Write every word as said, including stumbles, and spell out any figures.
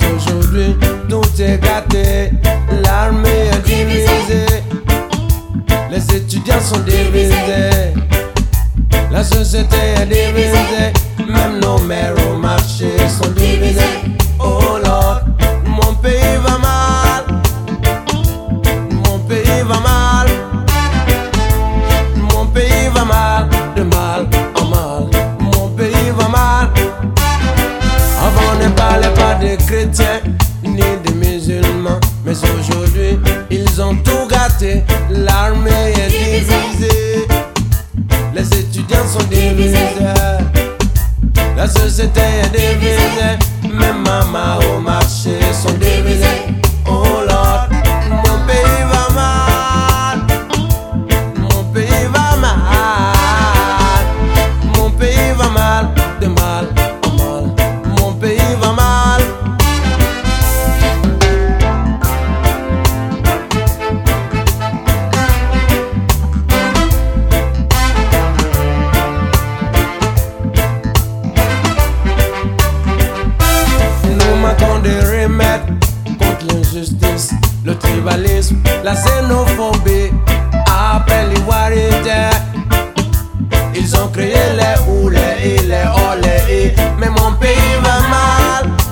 aujourd'hui tout est gâté. L'armée est divisée, les étudiants sont divisés, la société est divisée, même nos mères au marché sont divisées. Oh Lord, mon pays va mal, mon pays va mal, mon pays va mal, de mal en mal, mon pays va mal. Avant on ne parlait pas des chrétiens ni des musulmans, mais aujourd'hui ils ont tout gâté. L'armée est divisée, les étudiants sont divisés, la société est divisée, même maman au marché sont divisés. Oh Lord, mon pays va mal, mon pays va mal, mon pays va mal, de mal en mal, mon pays va mal. Des remèdes contre l'injustice, le tribalisme, la xénophobie. Après l'ivoirité, ils ont créé les oulés et les olés. Mais mon pays va mal,